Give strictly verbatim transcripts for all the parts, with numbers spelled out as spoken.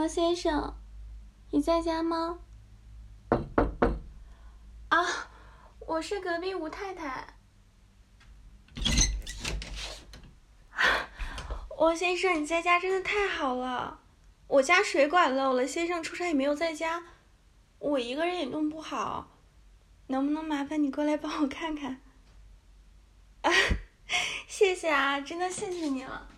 先生，你在家吗？啊，我是隔壁吴太太。王先生，你在家真的太好了。我家水管漏了，先生出差也没有在家，我一个人也弄不好，能不能麻烦你过来帮我看看？啊，谢谢啊，真的谢谢你了。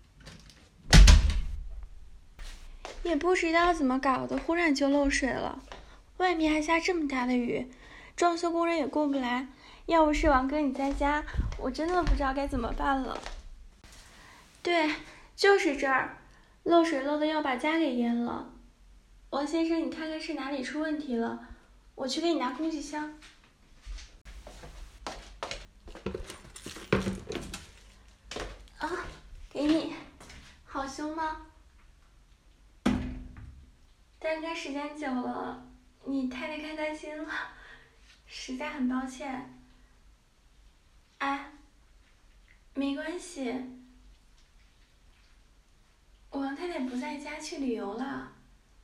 也不知道怎么搞的，忽然就漏水了，外面还下这么大的雨，装修工人也过不来。要不是王哥你在家，我真的不知道该怎么办了。对，就是这儿，漏水漏的要把家给淹了。王先生，你看看是哪里出问题了，我去给你拿空气箱。啊，给你。好凶吗？耽搁时间久了，你太太看担心了，实在很抱歉。哎，没关系，王太太不在家，去旅游了。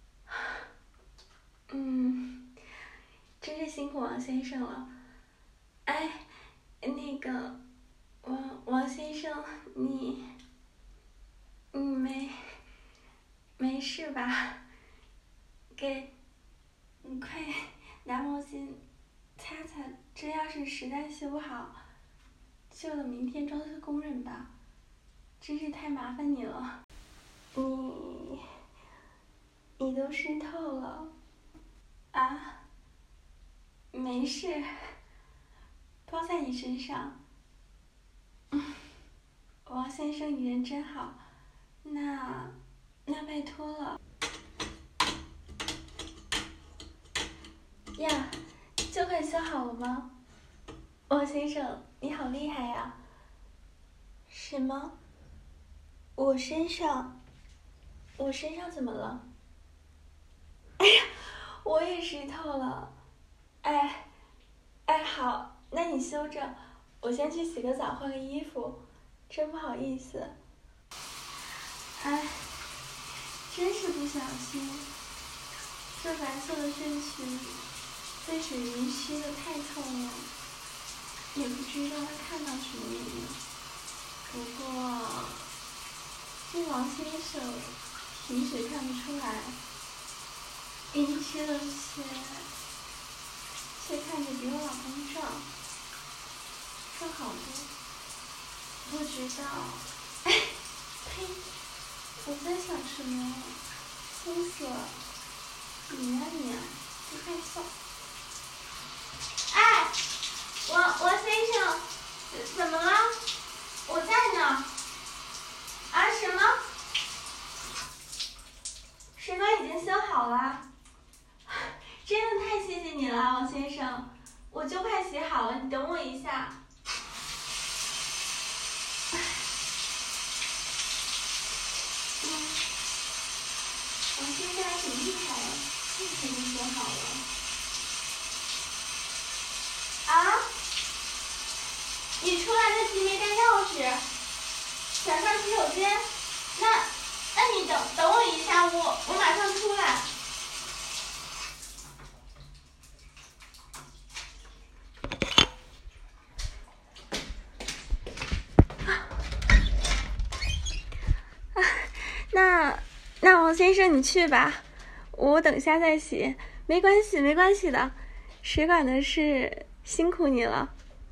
嗯，真是辛苦王先生了。哎，那个，王王先生，你，你没没事吧？给，你快拿毛巾擦擦，这要是实在修不好，就等明天装修工人吧。真是太麻烦你了。你，你都湿透了。啊，没事，包在你身上。嗯，王先生你人真好，那那拜托了。呀，就快修好了吗？王先生你好厉害呀。什么？我身上我身上怎么了？哎呀，我也湿透了。哎哎，好，那你修着，我先去洗个澡换个衣服，真不好意思。哎，真是不小心，这白色的睡裙被水淋湿的太透了，也不知道他看到什么没有。不过这王先生平时看不出来，您吃的些却看着比我老公壮壮好多。不知道，哎，呸！我在想什么？心死了！你呀你呀，别害臊！哎，王王先生，怎么了？我在呢。啊什么？水管已经修好了。真的太谢谢你了，王先生，我就快洗好了，你等我一下。嗯，王先生还挺厉害的，这么快就修好了。啊？你出来得及没带钥匙，想上洗手间？那，那你等等我一下，我我马上出来。那那王先生你去吧，我等下再洗，没关系没关系的，水管的事辛苦你了。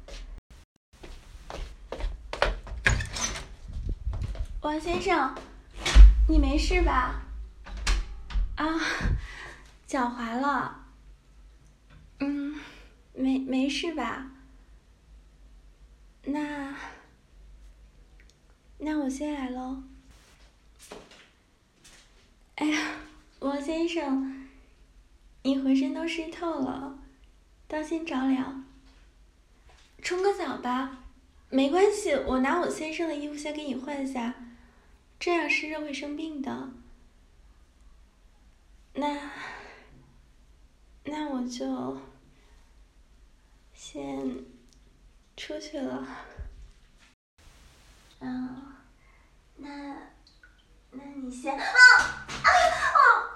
王先生，你没事吧？啊，脚滑了。嗯，没没事吧？那那我先来喽。哎呀，王先生，你浑身都湿透了，当心着凉。冲个澡吧，没关系，我拿我先生的衣服先给你换下，这样湿热会生病的。那那我就先出去了。嗯，那那你先啊啊啊！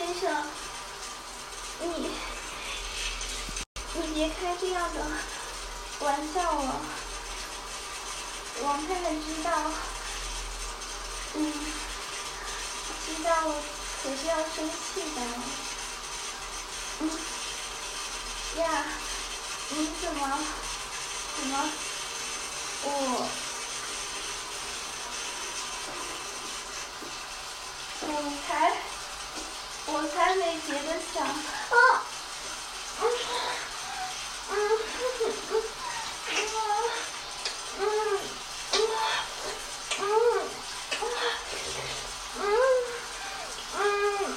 先生，你你别开这样的玩笑了，王太太知道，嗯，知道了可是要生气的。嗯，呀，你怎么怎么我我才我才没别的想啊。嗯嗯嗯嗯嗯嗯嗯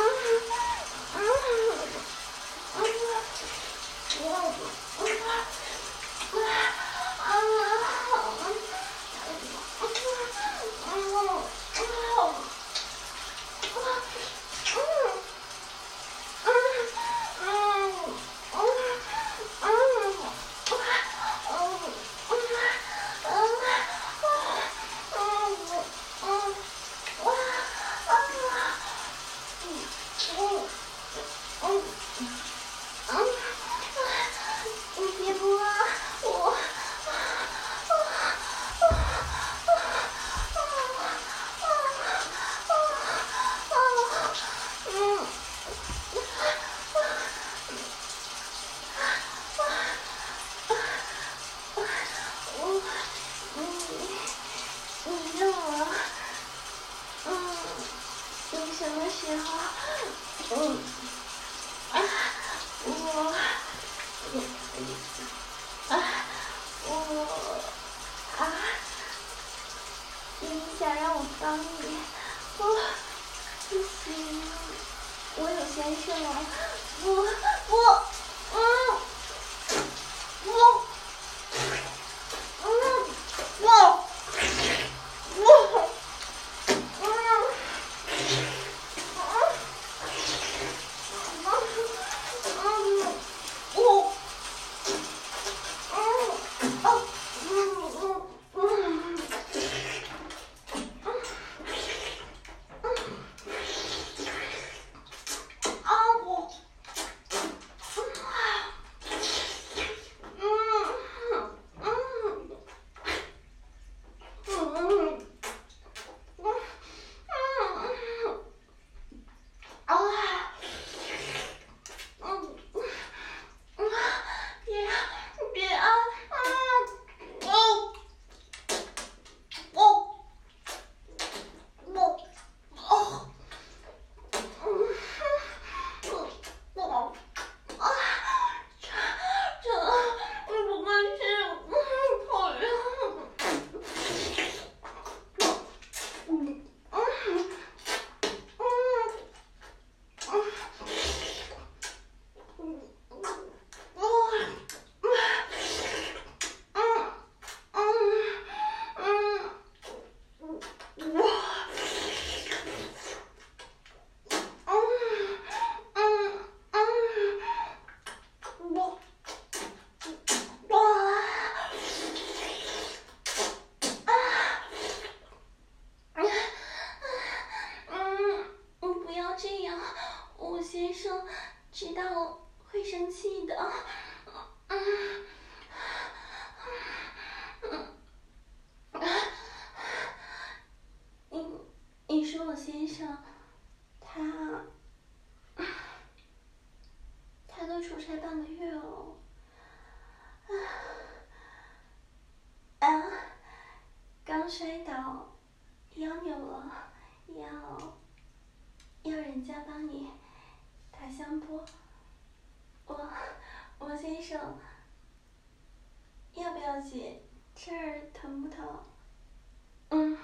摔倒，腰扭了，要要人家帮你打香波。我王先生，要不要紧？这儿疼不疼？嗯，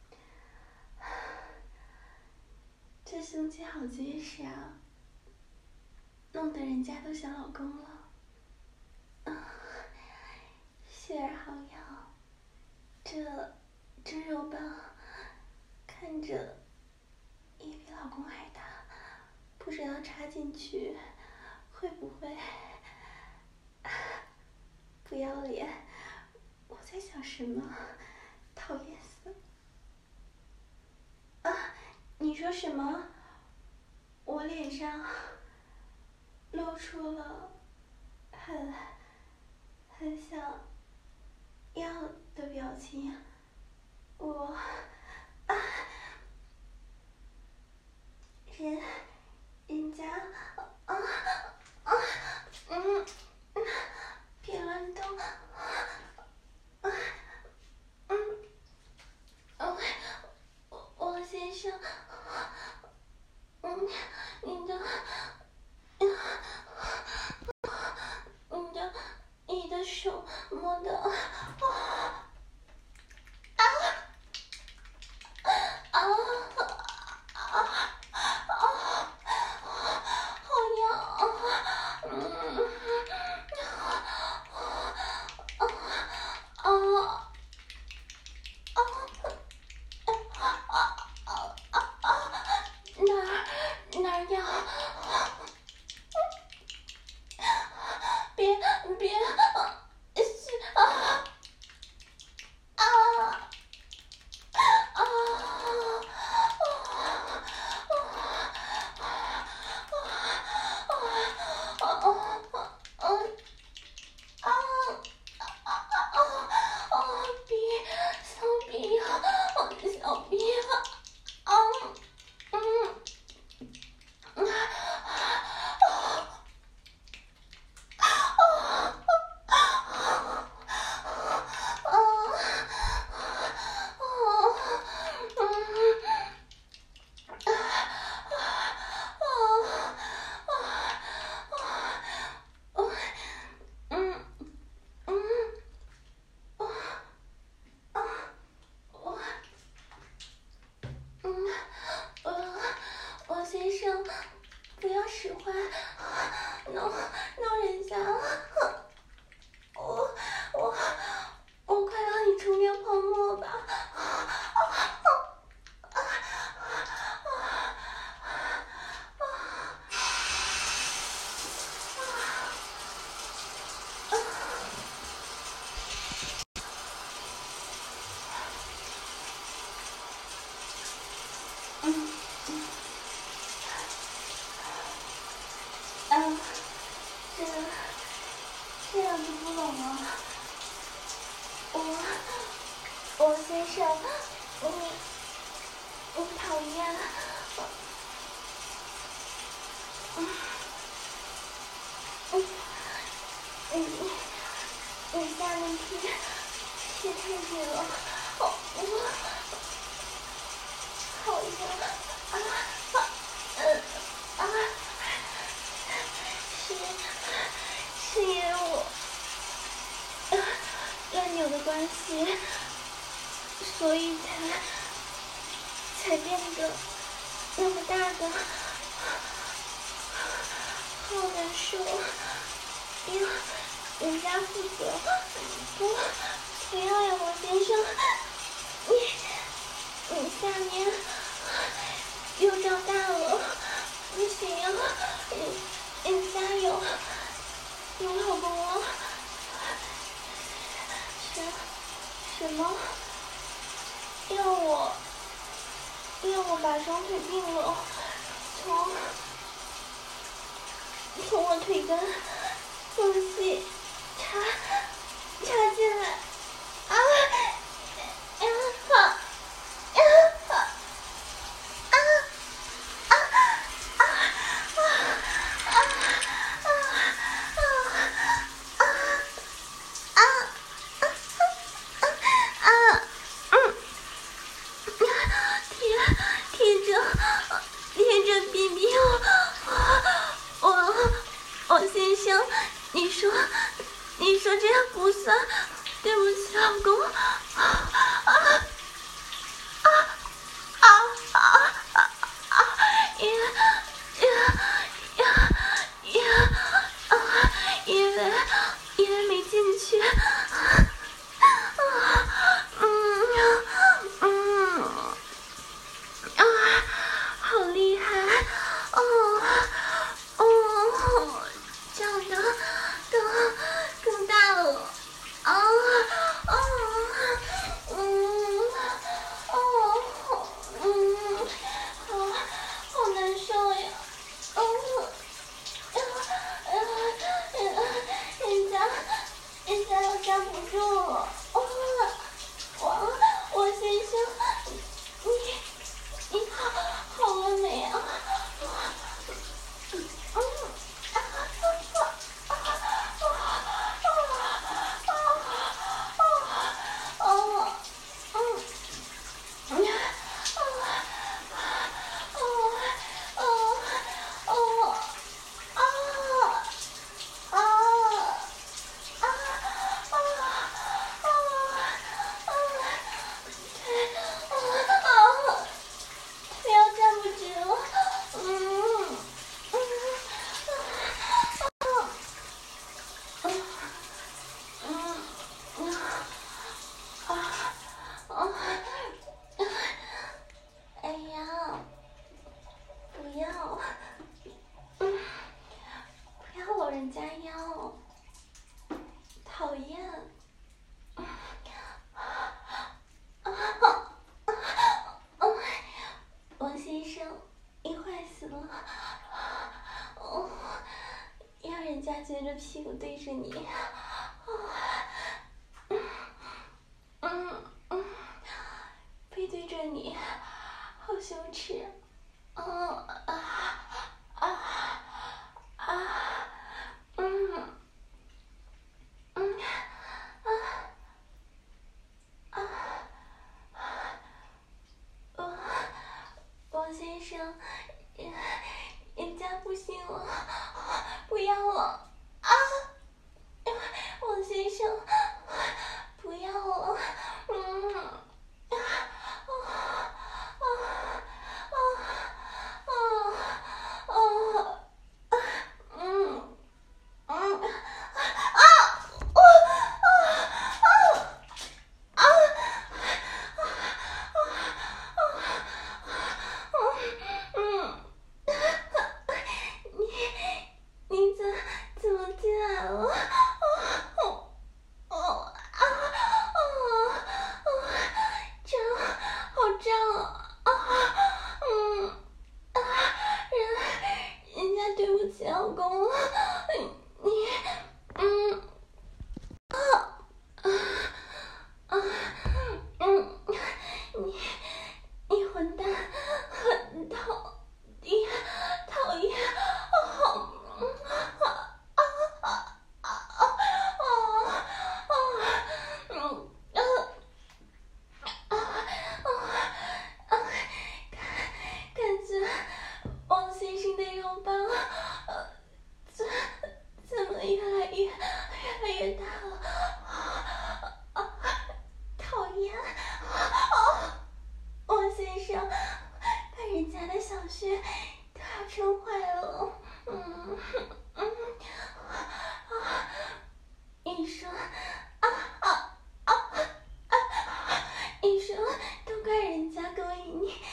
这胸肌好结实啊，弄得人家都想老公了。啊，雪儿好要，这这肉棒看着也比老公还大，不知道插进去会不会不要脸？我在想什么？讨厌死了！啊，你说什么？ 我脸上露出了很很想要的表情，我啊，人人家啊啊嗯嗯，别乱动，啊嗯嗯，王先生，嗯，你的，嗯。你的，你的手摸的，啊啊啊啊啊！好痒啊！嗯啊啊啊啊啊啊！哪哪痒？别别！是啊啊啊不要使坏，弄弄人家！我我我快让你冲掉泡沫吧！嗯嗯。嗯，这这样就不冷了。我，我先生，你，你讨厌。嗯，嗯，你，你下面贴贴太紧了，好，我，好痒啊啊嗯啊！是，是因为我呃乱扭的关系，所以才才变得那么大的，好难受。要人家负责，不不要呀，王先生，你你下面又长大了，不行呀，你你加油，你老公啊！什什么？要我要我把双腿并拢，从从我腿根缝隙插插进来啊！呀好呀好啊啊啊啊啊啊啊啊啊嗯，贴贴着贴着逼逼我我我先生，你说你说这样不算，对不了。哦，要人家撅着屁股对着你。嗯嗯嗯，背对着你，好羞耻。嗯啊啊啊，嗯嗯啊啊，王王先生，人人家不行了，不要了啊！王先生，不要了，嗯啊啊啊啊啊啊！嗯嗯啊啊啊啊！嗯，你你怎怎么进来了？哦哦啊啊啊！胀，好胀啊！啊嗯啊，人人家对不起老公了，你嗯啊啊啊嗯，你你混蛋，很讨厌讨厌，好啊啊啊啊啊啊！嗯啊啊啊！感觉王先生的肉棒，呃，怎怎么越来越越来越大了？啊，讨厌！啊，王先生把人家的小穴都要撑坏了。嗯嗯啊，医生啊啊啊啊！医生都怪人家勾引你。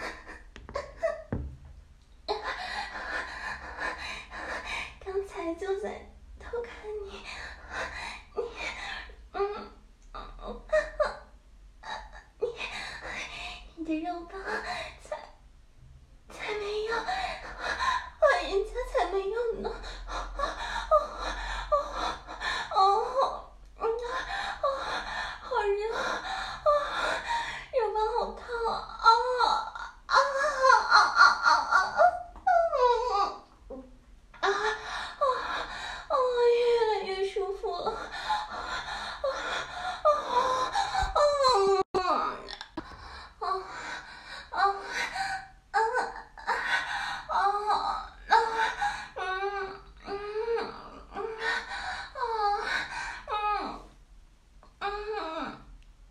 刚才就在偷看你，你，嗯，嗯，你，你的肉棒才才没有，人家才没有呢。哦哦哦哦，好热，啊，肉棒好烫啊！啊啊啊啊啊啊啊！嗯。啊啊啊！越来越舒服了，啊啊啊啊啊啊啊啊啊！嗯嗯嗯啊嗯嗯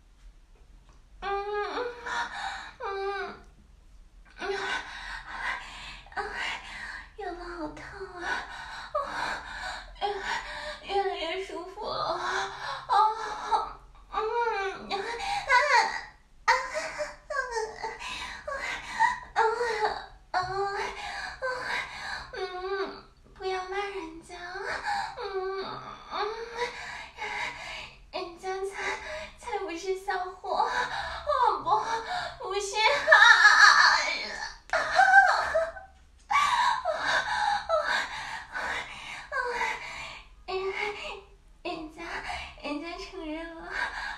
嗯嗯嗯。啊，腰棒好烫啊！啊，越越来越舒服了。啊，嗯，啊啊啊啊啊啊！嗯，不要骂人家。嗯嗯，人家才才不是小伙。哦不，不是啊！人人家人家承认了，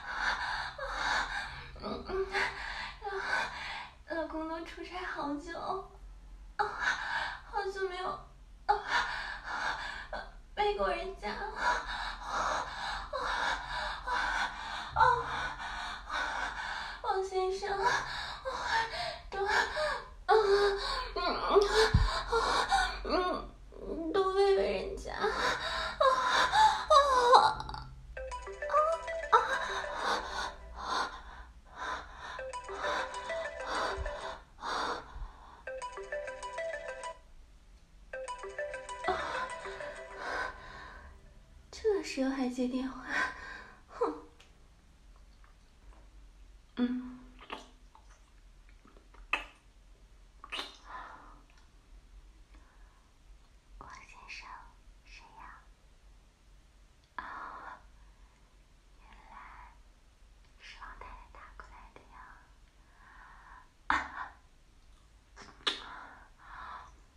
嗯嗯，老老公都出差好久，啊，好久没有啊背过人家了，啊啊啊啊！王先生，都，嗯嗯嗯嗯，都喂喂人家。啊啊啊啊！这时候还接电话，哼！嗯，王先生，谁呀？啊，原来是王太太打过来的呀。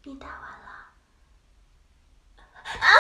你打完了？啊！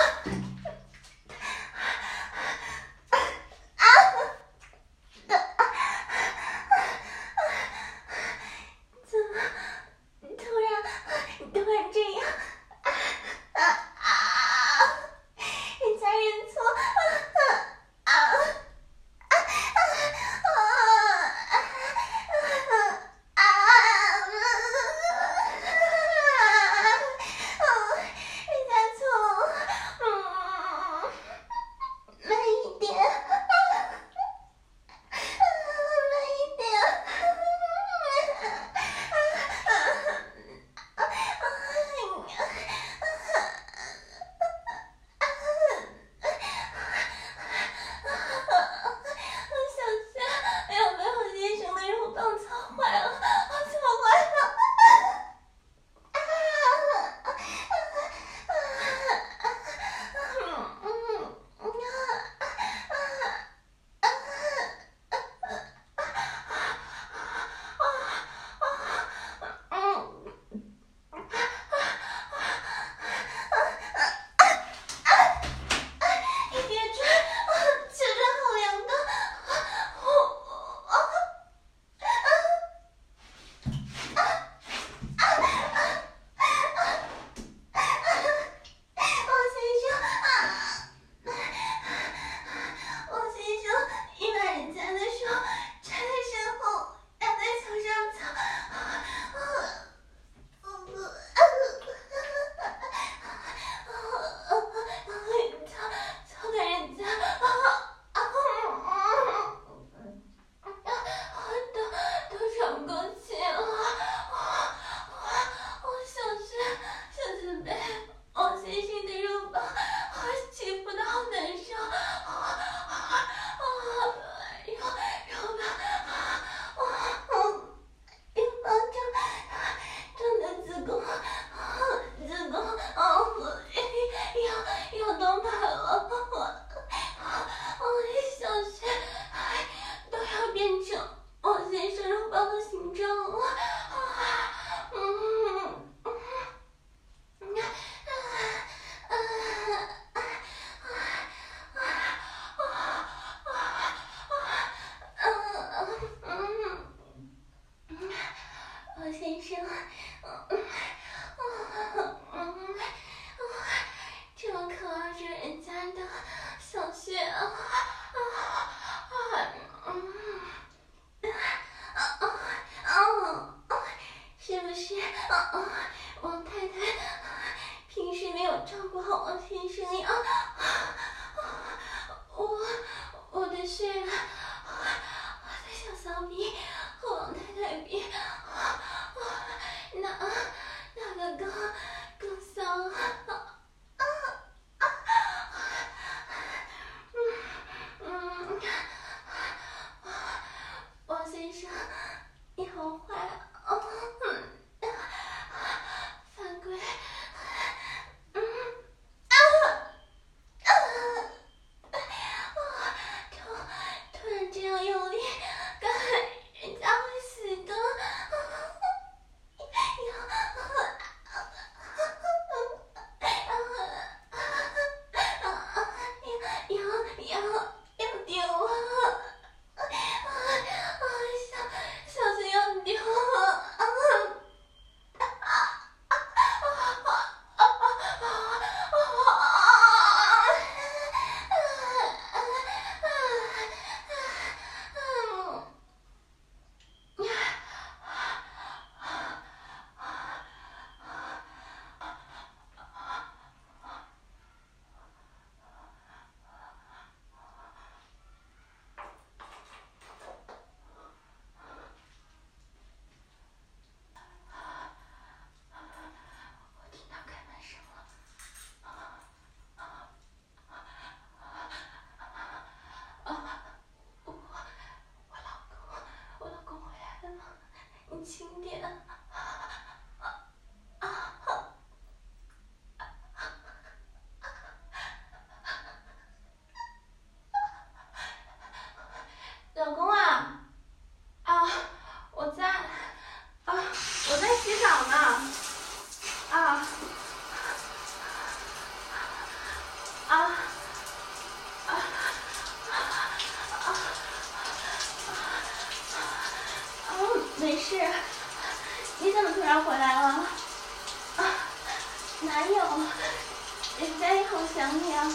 哪有？人家也好想你啊！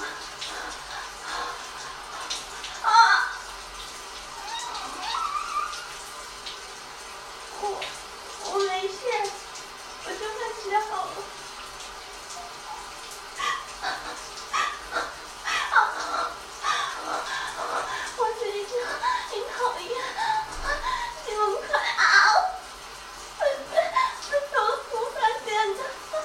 啊！我我没事，我就快治好了。我先生，你讨厌，你们快啊！我我头头发现的。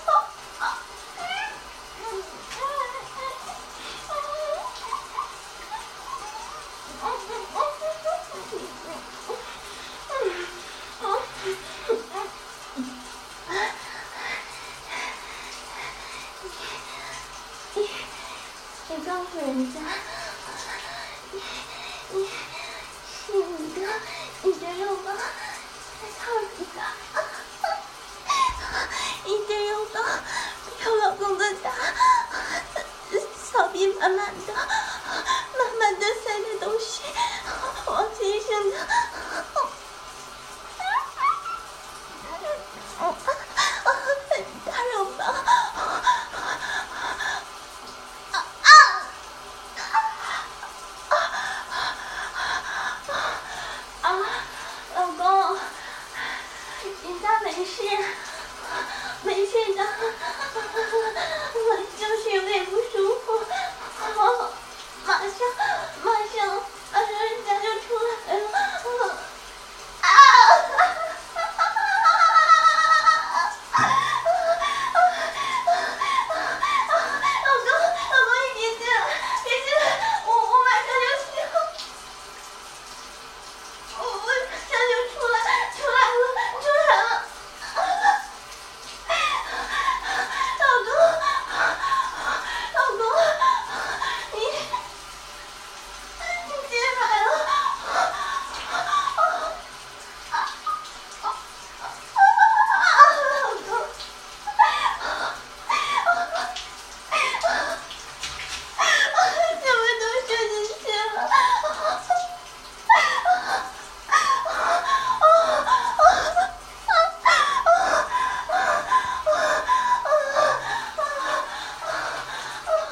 你你告诉人家，你你是你的你的肉包在套人家，你的肉包比我老公的大，小臂满满的。